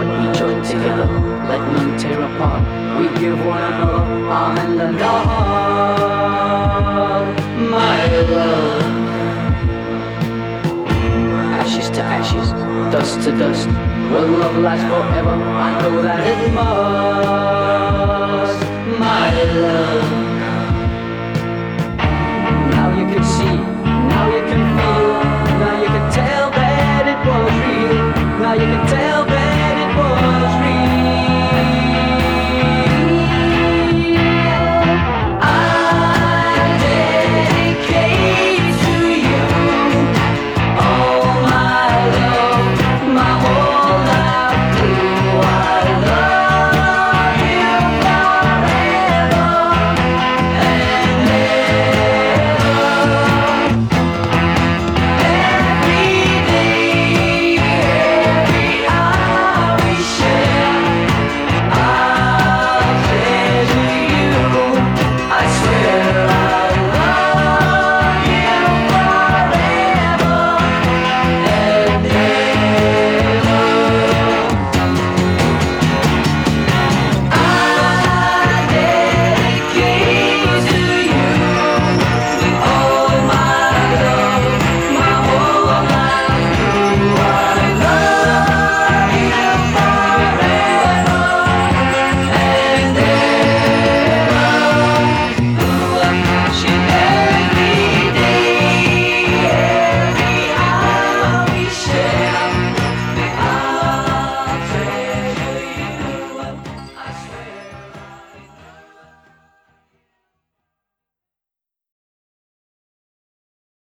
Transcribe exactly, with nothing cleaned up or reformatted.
what we join together, let none tear apart. We give one another our hand and our heart. My love, ashes to ashes, dust to dust. Will love last forever? I know that it must. My love, now you can see, now you can feel, now you can tell that it was real. Now you can tell